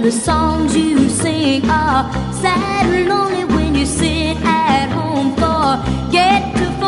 the songs you sing are sad and lonely when you sit at home. Forget to